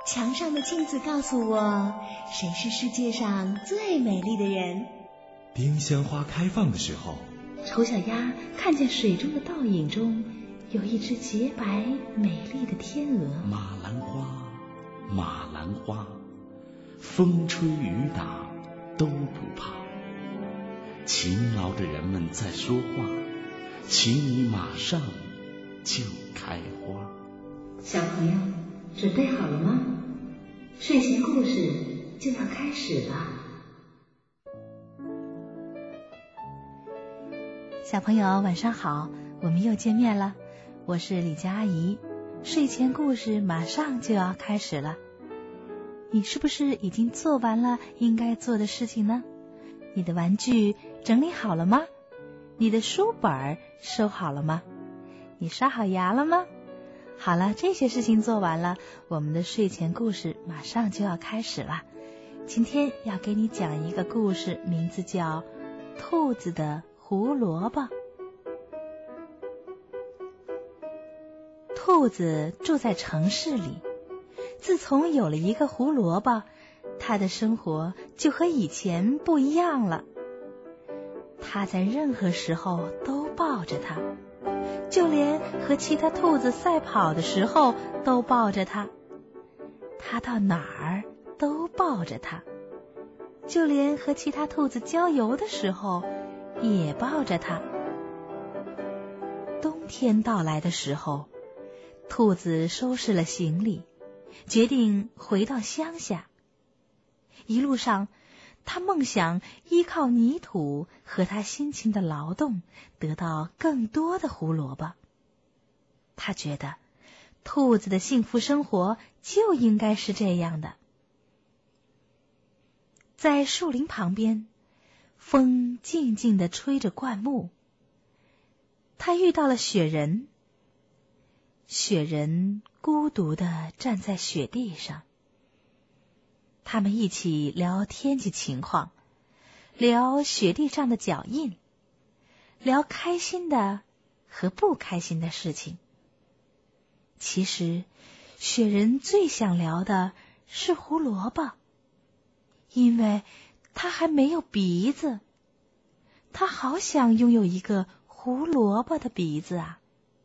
墙上的镜子告诉我，谁是世界上最美丽的人。 丁香花开放的时候， 丑小鸭看见水中的倒影中有一只洁白美丽的天鹅。 马兰花，马兰花，风吹雨打都不怕。勤劳的人们在说话，请你马上就开花。 小朋友，准备好了吗？睡前故事就要开始了。小朋友晚上好，我们又见面了，我是李佳阿姨。睡前故事马上就要开始了，你是不是已经做完了应该做的事情呢？你的玩具整理好了吗？你的书本收好了吗？你刷好牙了吗？好了，这些事情做完了，我们的睡前故事马上就要开始了。今天要给你讲一个故事，名字叫《兔子的胡萝卜》。兔子住在城市里，自从有了一个胡萝卜，他的生活就和以前不一样了。他在任何时候都抱着它，就连和其他兔子赛跑的时候都抱着它。他到哪儿都抱着它，就连和其他兔子郊游的时候也抱着它。冬天到来的时候，兔子收拾了行李，决定回到乡下。一路上，他梦想依靠泥土和他辛勤的劳动，得到更多的胡萝卜。他觉得，兔子的幸福生活就应该是这样的。在树林旁边，风静静地吹着灌木。他遇到了雪人。雪人孤独地站在雪地上。他们一起聊天气情况，聊雪地上的脚印，聊开心的和不开心的事情。其实，雪人最想聊的是胡萝卜，因为他还没有鼻子，他好想拥有一个胡萝卜的鼻子啊！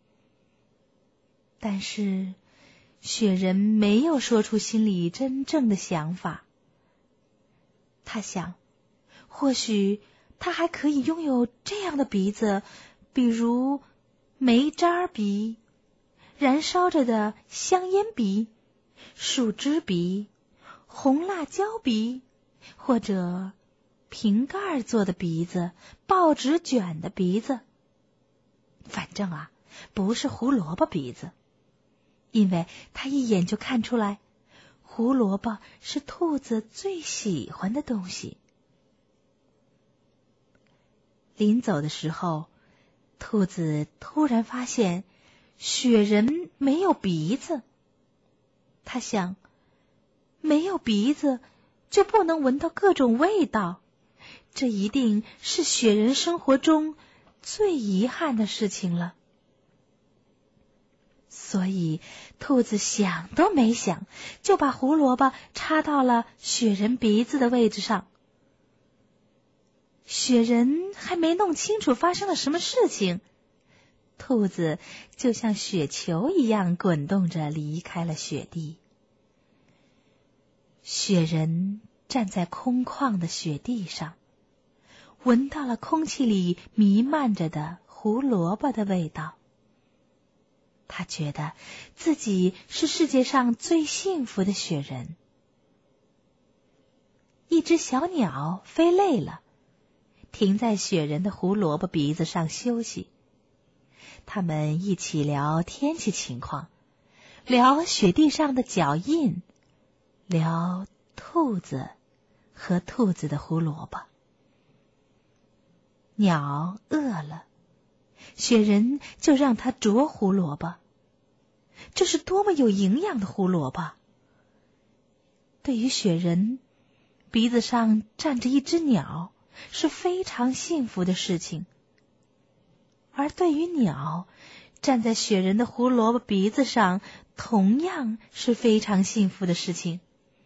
但是雪人没有说出心里真正的想法。他想，或许他还可以拥有这样的鼻子，比如煤渣鼻、燃烧着的香烟鼻、树枝鼻、红辣椒鼻，或者瓶盖做的鼻子、报纸卷的鼻子。反正啊，不是胡萝卜鼻子。因为他一眼就看出来，胡萝卜是兔子最喜欢的东西。临走的时候，兔子突然发现雪人没有鼻子。他想，没有鼻子就不能闻到各种味道，这一定是雪人生活中最遗憾的事情了。所以，兔子想都没想，就把胡萝卜插到了雪人鼻子的位置上。雪人还没弄清楚发生了什么事情，兔子就像雪球一样滚动着离开了雪地。雪人站在空旷的雪地上，闻到了空气里弥漫着的胡萝卜的味道。他觉得自己是世界上最幸福的雪人。一只小鸟飞累了，停在雪人的胡萝卜鼻子上休息。他们一起聊天气情况，聊雪地上的脚印，聊兔子和兔子的胡萝卜。鸟饿了，雪人就让它啄胡萝卜。这是多么有营养的胡萝卜！对于雪人，鼻子上站着一只鸟是非常幸福的事情。而对于鸟， 站在雪人的胡萝卜鼻子上，同样是非常幸福的事情。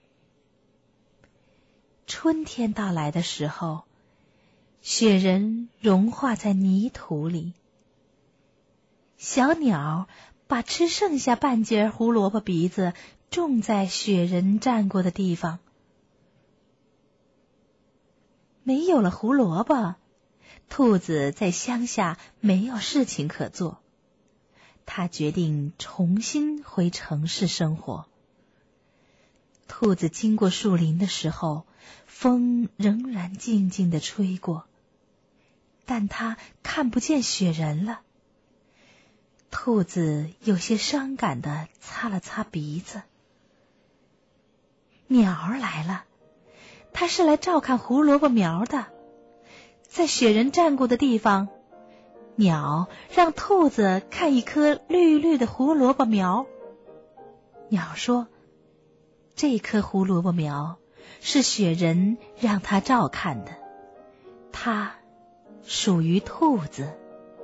春天到来的时候，雪人融化在泥土里，小鸟把吃剩下半截胡萝卜鼻子种在雪人站过的地方。没有了胡萝卜，兔子在乡下没有事情可做，他决定重新回城市生活。兔子经过树林的时候，风仍然静静地吹过，但它看不见雪人了。兔子有些伤感地擦了擦鼻子。鸟儿来了，它是来照看胡萝卜苗的。在雪人站过的地方，鸟让兔子看一颗绿绿的胡萝卜苗。鸟说，这颗胡萝卜苗是雪人让它照看的，它属于兔子。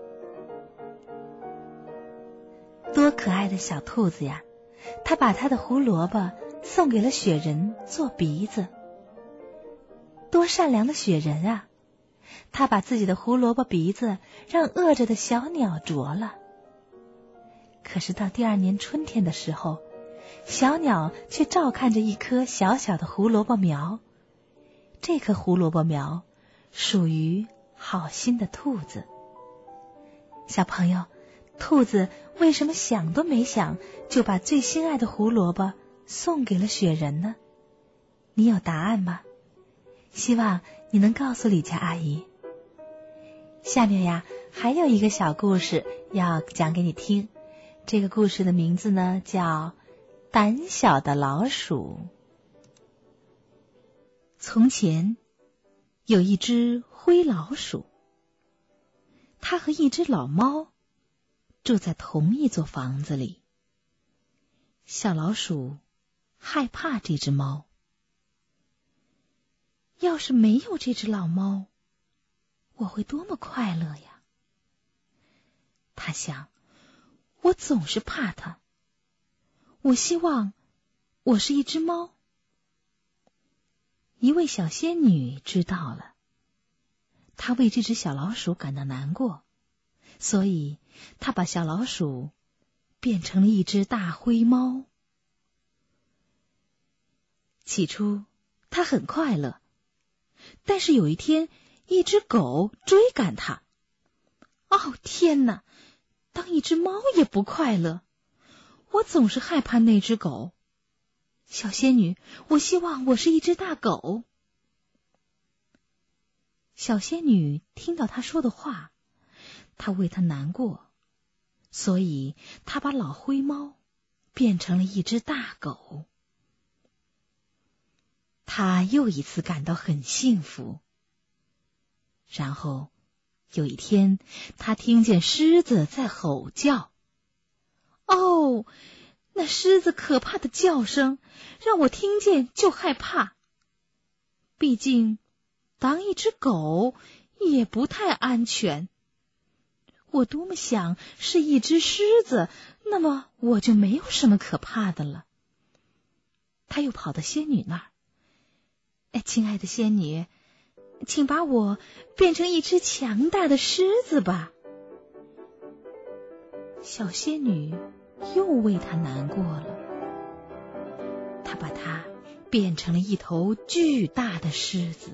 多可爱的小兔子呀！它把它的胡萝卜送给了雪人做鼻子。多善良的雪人啊！他把自己的胡萝卜鼻子让饿着的小鸟啄了。可是到第二年春天的时候，小鸟却照看着一颗小小的胡萝卜苗。这颗胡萝卜苗属于好心的兔子。小朋友，兔子为什么想都没想就把最心爱的胡萝卜送给了雪人呢？你有答案吗？希望你能告诉李佳阿姨。下面呀，还有一个小故事要讲给你听。这个故事的名字呢，叫胆小的老鼠。从前有一只灰老鼠，它和一只老猫住在同一座房子里。小老鼠害怕这只猫，要是没有这只老猫，我会多么快乐呀！他想，我总是怕它，我希望我是一只猫。一位小仙女知道了，她为这只小老鼠感到难过，所以她把小老鼠变成了一只大灰猫。起初她很快乐，但是有一天，一只狗追赶它。哦，天哪！当一只猫也不快乐，我总是害怕那只狗。小仙女，我希望我是一只大狗。小仙女听到她说的话，她为她难过，所以她把老灰猫变成了一只大狗。她又一次感到很幸福。然后有一天，她听见狮子在吼叫。哦，那狮子可怕的叫声让我听见就害怕。毕竟当一只狗也不太安全。我多么想是一只狮子，那么我就没有什么可怕的了。他又跑到仙女那儿。亲爱的仙女，请把我变成一只强大的狮子吧。小仙女又为他难过了，她把它变成了一头巨大的狮子。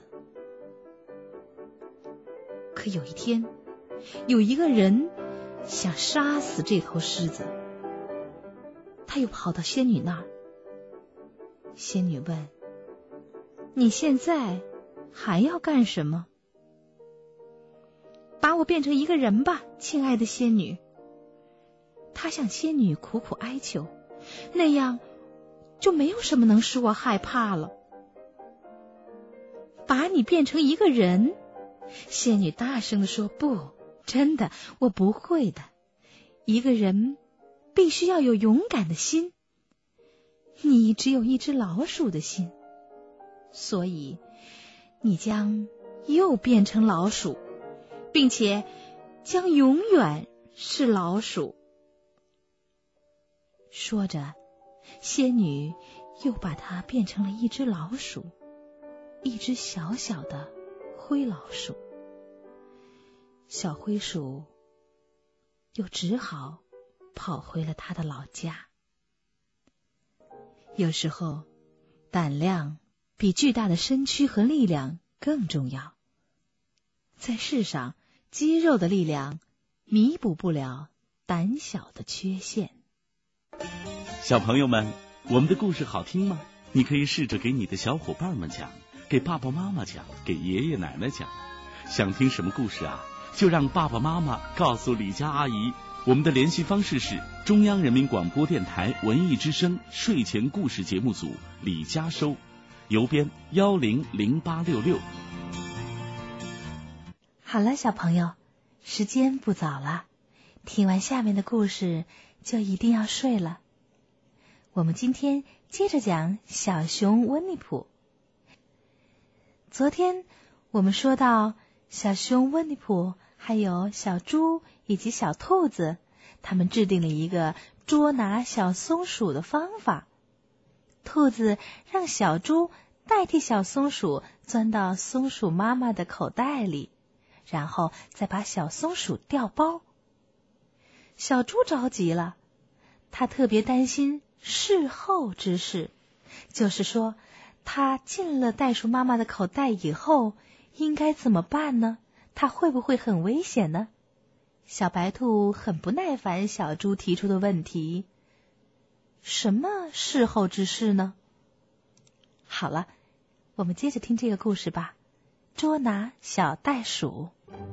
可有一天，有一个人想杀死这头狮子，他又跑到仙女那儿。仙女问，你现在还要干什么？把我变成一个人吧，亲爱的仙女。他向仙女苦苦哀求，那样就没有什么能使我害怕了。把你变成一个人？仙女大声地说，不，真的，我不会的。一个人必须要有勇敢的心，你只有一只老鼠的心，所以你将又变成老鼠，并且将永远是老鼠。 说着，仙女又把它变成了一只老鼠，一只小小的灰老鼠。小灰鼠又只好跑回了他的老家。有时候，胆量比巨大的身躯和力量更重要。在世上，肌肉的力量弥补不了胆小的缺陷。 小朋友们，我们的故事好听吗？你可以试着给你的小伙伴们讲，给爸爸妈妈讲，给爷爷奶奶讲。想听什么故事啊？就让爸爸妈妈告诉李佳阿姨。我们的联系方式是中央人民广播电台文艺之声睡前故事节目组李佳收，邮编100866。 好了，小朋友，时间不早了，听完下面的故事就一定要睡了。我们今天接着讲小熊温尼普。昨天我们说到，小熊温尼普还有小猪以及小兔子，他们制定了一个捉拿小松鼠的方法。兔子让小猪代替小松鼠钻到松鼠妈妈的口袋里，然后再把小松鼠调包。小猪着急了，他特别担心事后之事，就是说，他进了袋鼠妈妈的口袋以后，应该怎么办呢？他会不会很危险呢？小白兔很不耐烦小猪提出的问题，什么事后之事呢？好了，我们接着听这个故事吧。捉拿小袋鼠。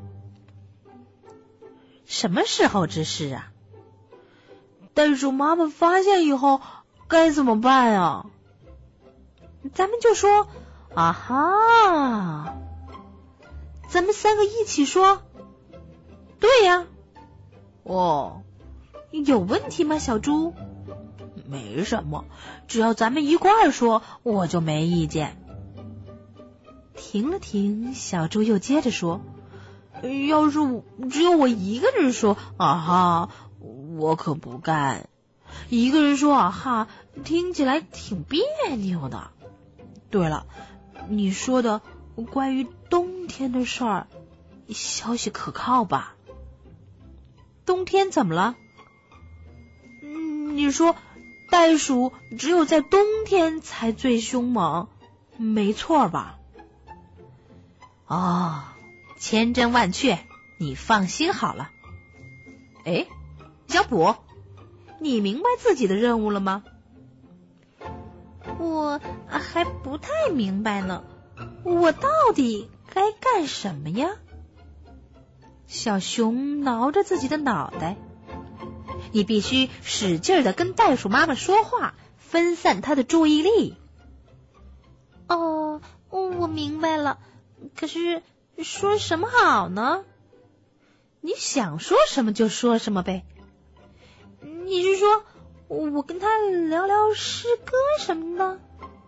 什么事后之事啊？袋鼠妈妈发现以后该怎么办啊？咱们就说啊哈，咱们三个一起说。对呀。哦，有问题吗，小猪？没什么，只要咱们一块儿说，我就没意见。停了停，小猪又接着说，要是只有我一个人说啊哈，我可不干。一个人说啊哈，听起来挺别扭的。对了，你说的关于冬天的事儿，消息可靠吧？冬天怎么了？你说袋鼠只有在冬天才最凶猛，没错吧？哦，千真万确，你放心好了。哎，小普，你明白自己的任务了吗？我还不太明白呢，我到底该干什么呀？小熊挠着自己的脑袋。你必须使劲地跟袋鼠妈妈说话，分散她的注意力。哦，我明白了，可是说什么好呢？你想说什么就说什么呗。你是说我跟他聊聊诗歌什么的？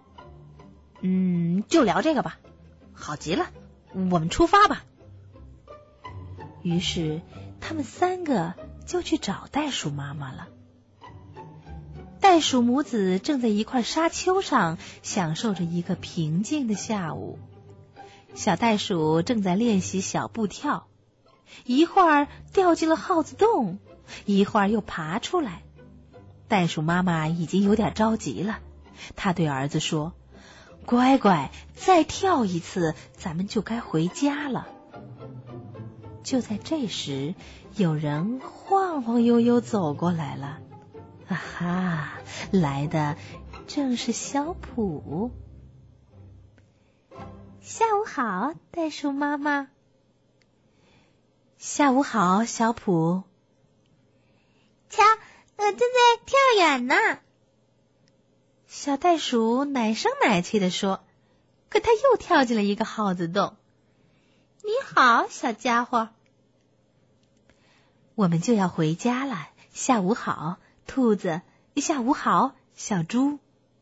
就聊这个吧。好极了，我们出发吧。于是他们三个就去找袋鼠妈妈了。袋鼠母子正在一块沙丘上享受着一个平静的下午。小袋鼠正在练习小步跳，一会儿掉进了耗子洞，一会儿又爬出来。袋鼠妈妈已经有点着急了，她对儿子说，乖乖，再跳一次，咱们就该回家了。就在这时，有人晃晃悠悠走过来了。啊哈，来的正是小普。下午好，袋鼠妈妈。下午好，小普。 瞧，我正在跳远呢。 小袋鼠奶声奶气地说，可他又跳进了一个耗子洞。你好，小家伙。我们就要回家了，下午好，兔子。下午好，小猪。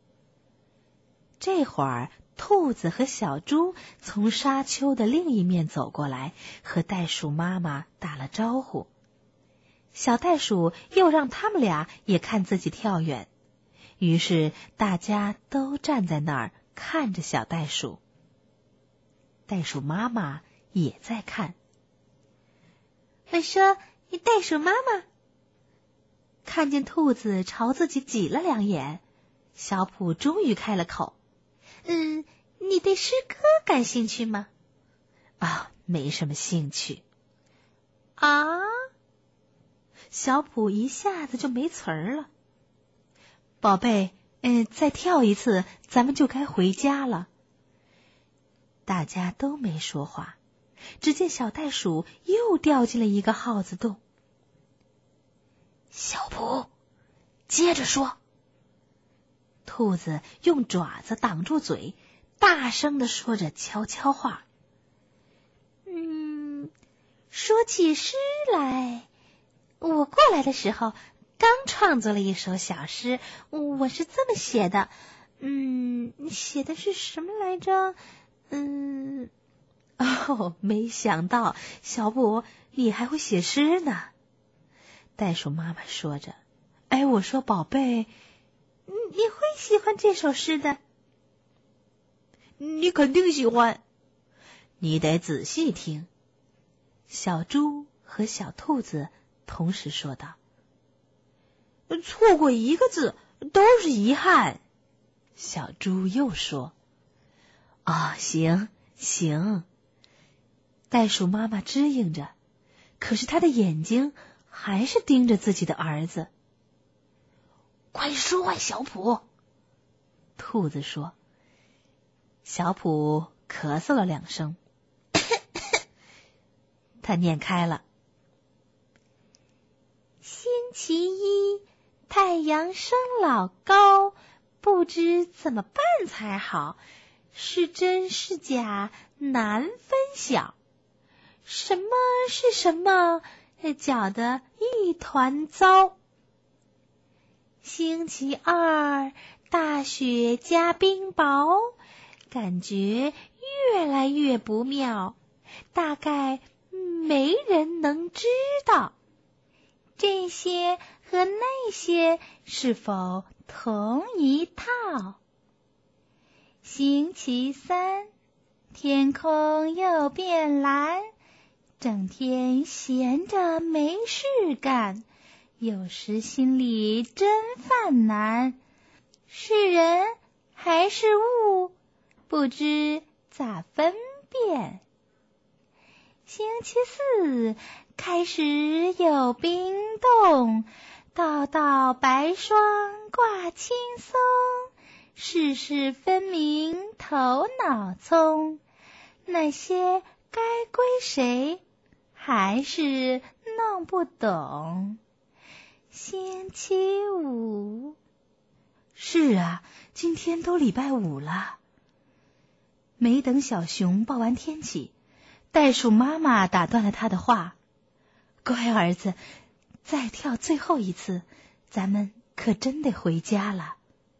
这会儿，兔子和小猪从沙丘的另一面走过来，和袋鼠妈妈打了招呼。 小袋鼠又让他们俩也看自己跳远，于是大家都站在那儿看着小袋鼠。袋鼠妈妈也在看。 我说，袋鼠妈妈。 看见兔子朝自己挤了2眼，小普终于开了口。 你对诗歌感兴趣吗？ 没什么兴趣。 啊？ 小普一下子就没词儿了。宝贝，再跳一次，咱们就该回家了。大家都没说话，只见小袋鼠又掉进了一个耗子洞。 小普，接着说。 兔子用爪子挡住嘴，大声地说着悄悄话。 说起诗来，我过来的时候刚创作了一首小诗，我是这么写的。写的是什么来着？ 没想到小普你还会写诗呢。袋鼠妈妈说着。我说宝贝， 你会喜欢这首诗的。 你肯定喜欢，你得仔细听。小猪和小兔子同时说道。错过一个字都是遗憾。小猪又说。行。袋鼠妈妈支应着，可是她的眼睛还是盯着自己的儿子。 快说啊，小普！ 兔子说。小普咳嗽了2声。他念开了。 星期一，太阳升老高，不知怎么办才好，是真是假难分晓，什么是什么，搅得一团糟。星期二，大雪加冰雹，感觉越来越不妙，大概没人能知道这些和那些是否同一套。星期三，天空又变蓝，整天闲着没事干，有时心里真犯难，是人还是物，不知咋分辨。星期四，开始有冰冻，道道白霜挂轻松，事事分明头脑聪，那些该归谁还是弄不懂。星期五， 是啊，今天都礼拜5了。没等小熊报完天气，袋鼠妈妈打断了他的话。乖儿子，再跳最后一次，咱们可真得回家了。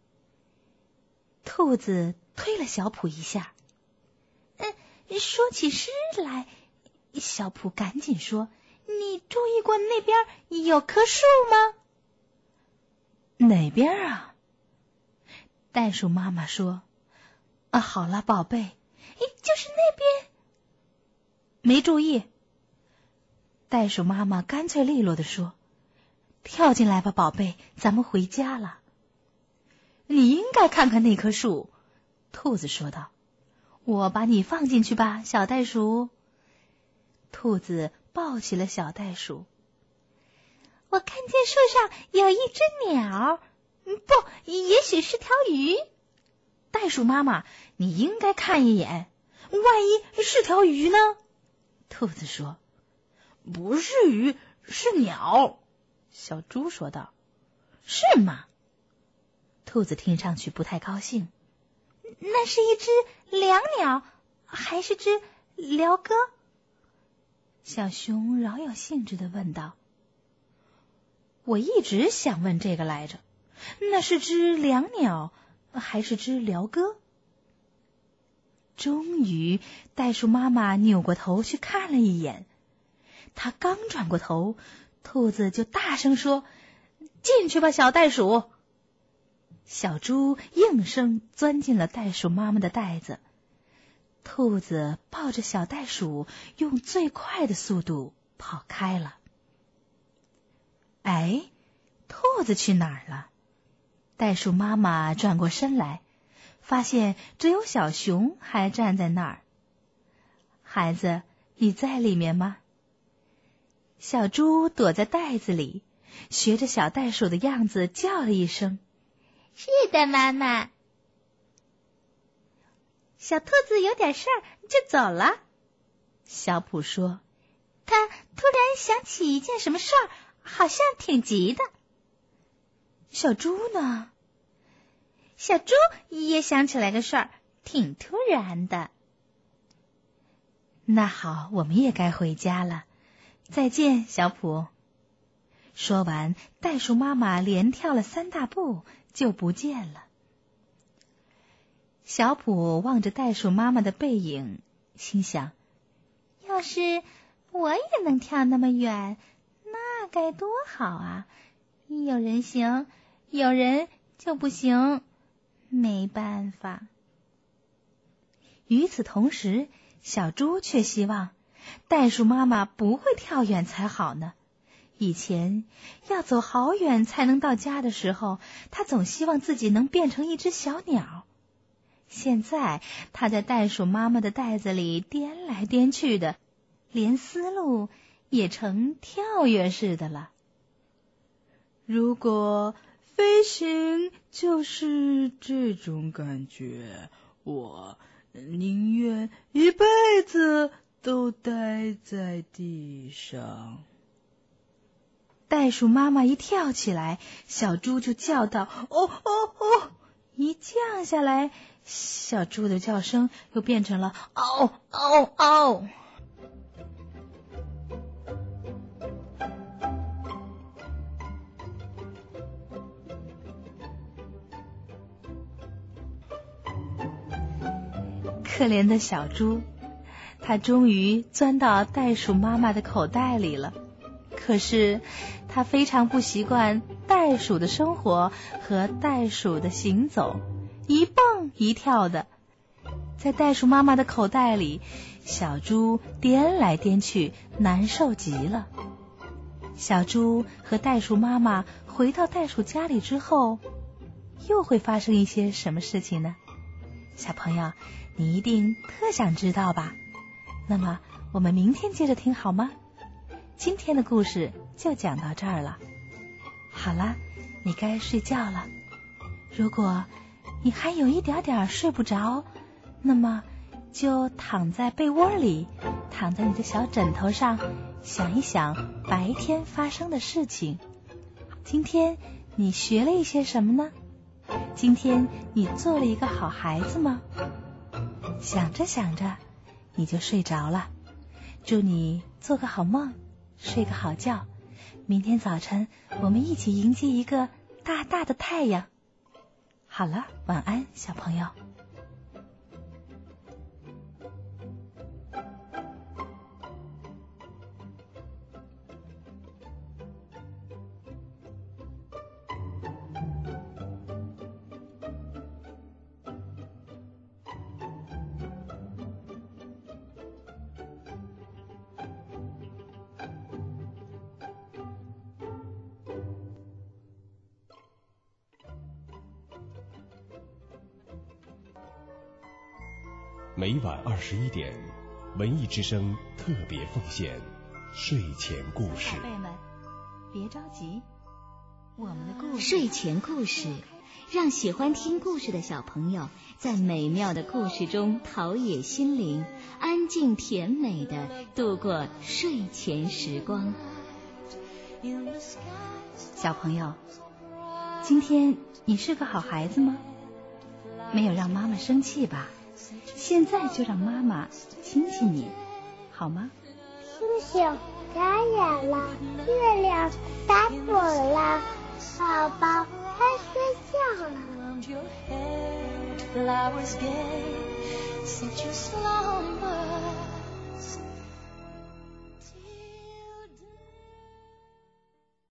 兔子推了小普一下。 说起诗来， 小普赶紧说， 你注意过那边有棵树吗？ 哪边啊？袋鼠妈妈说。好了，宝贝。 就是那边。 没注意。袋鼠妈妈干脆利落地说，跳进来吧，宝贝，咱们回家了。你应该看看那棵树，兔子说道。我把你放进去吧，小袋鼠。兔子抱起了小袋鼠。 我看见树上有一只鸟，不，也许是条鱼。 袋鼠妈妈，你应该看一眼，万一是条鱼呢？兔子说。不是鱼，是鸟。小猪说道。是吗？兔子听上去不太高兴。 那是一只椋鸟，还是只鹩哥？ 小熊饶有兴致地问道。我一直想问这个来着，那是只椋鸟，还是只鹩哥？终于，袋鼠妈妈扭过头去看了一眼。她刚转过头， 兔子就大声说：“进去吧，小袋鼠！”小猪应声钻进了袋鼠妈妈的袋子。兔子抱着小袋鼠，用最快的速度跑开了。哎，兔子去哪儿了？袋鼠妈妈转过身来，发现只有小熊还站在那儿。孩子，你在里面吗？小猪躲在袋子里，学着小袋鼠的样子叫了一声：“ 是的，妈妈。”小兔子有点事儿就走了。 小普说：“ 他突然想起一件什么事儿，好像挺急的。” 小猪呢？ 小猪也想起来个事儿，挺突然的。 那好，我们也该回家了。再见，小普。说完，袋鼠妈妈连跳了3大步就不见了。小普望着袋鼠妈妈的背影，心想： 要是我也能跳那么远，那该多好啊！有人行，有人就不行，没办法。 与此同时，小猪却希望袋鼠妈妈不会跳远才好呢。以前要走好远才能到家的时候，他总希望自己能变成一只小鸟。现在他在袋鼠妈妈的袋子里颠来颠去的，连思路也成跳跃式的了。 如果飞行就是这种感觉，我宁愿一辈子都待在地上。 袋鼠妈妈一跳起来，小猪就叫道：“哦哦哦！”一降下来，小猪的叫声又变成了“嗷嗷嗷”。可怜的小猪，它终于钻到袋鼠妈妈的口袋里了。可是它非常不习惯袋鼠的生活和袋鼠的行走，一蹦一跳的。在袋鼠妈妈的口袋里，小猪颠来颠去，难受极了。小猪和袋鼠妈妈回到袋鼠家里之后，又会发生一些什么事情呢？小朋友，你一定特想知道吧？那么我们明天接着听好吗？今天的故事就讲到这儿了。好了，你该睡觉了。如果你还有一点点睡不着，那么就躺在被窝里，躺在你的小枕头上，想一想白天发生的事情。今天你学了一些什么呢？今天你做了一个好孩子吗？想着想着，你就睡着了。祝你做个好梦，睡个好觉。明天早晨我们一起迎接一个大大的太阳。好了，晚安，小朋友。 每晚21点，文艺之声特别奉献睡前故事。 宝贝们，别着急，我们的故事睡前故事，让喜欢听故事的小朋友在美妙的故事中陶冶心灵，安静甜美的度过睡前时光。 小朋友，今天你是个好孩子吗？没有让妈妈生气吧？现在就让妈妈亲亲你，好吗？ 星星眨眼了，月亮打盹了，宝宝该睡觉了。